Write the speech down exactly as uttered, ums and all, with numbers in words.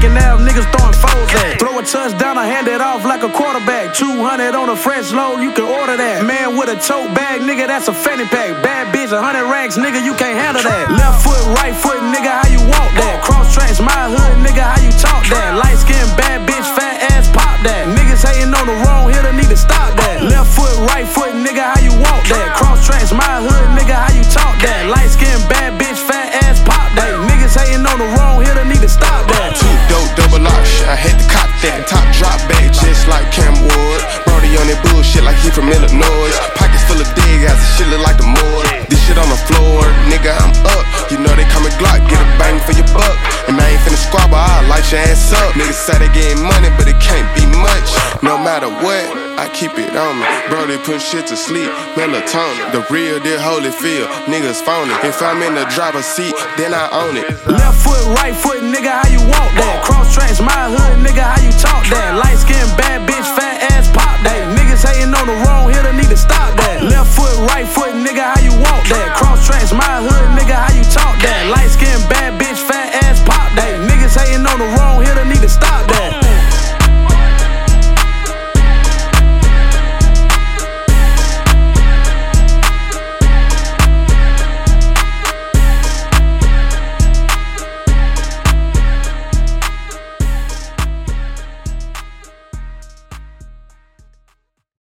Second half, niggas throwing foes at. Throw a touchdown, I hand it off like a quarterback. two hundred on a fresh load, you can order that. Man with a tote bag, nigga, that's a fanny pack. Bad bitch, one hundred racks, nigga, you can't handle that. Left foot, right foot, nigga, how you walk that? Cross tracks, my hood, nigga, how you talk that? Light skin, bad bitch, fat ass, pop that. Niggas hating on the wrong hitter, need to stop that. Left foot, right foot, nigga, how you walk that? Cross tracks, my hood, nigga, how you talk that? Light skin, bad bitch, fat ass, pop that. Niggas hating on the wrong hitter, need to stop that. Two dope, double lock, I had to cop that. Top drop back, just like Cam Ward. Brody on that bullshit like he from Illinois. Pockets full of dig ass, shit look like the morgue. This shit on the floor, nigga, I'm up. You know they call me Glock, get a bang for your buck. And I ain't finna squabble, I'll light your ass up. Niggas say they getting money, but it can't be much. No matter what, I keep it on me. Bro, they put shit to sleep, melatonin. The real deal Holyfield, niggas phony. If I'm in the driver's seat, then I own it. Left foot, right foot, nigga, how you walk that?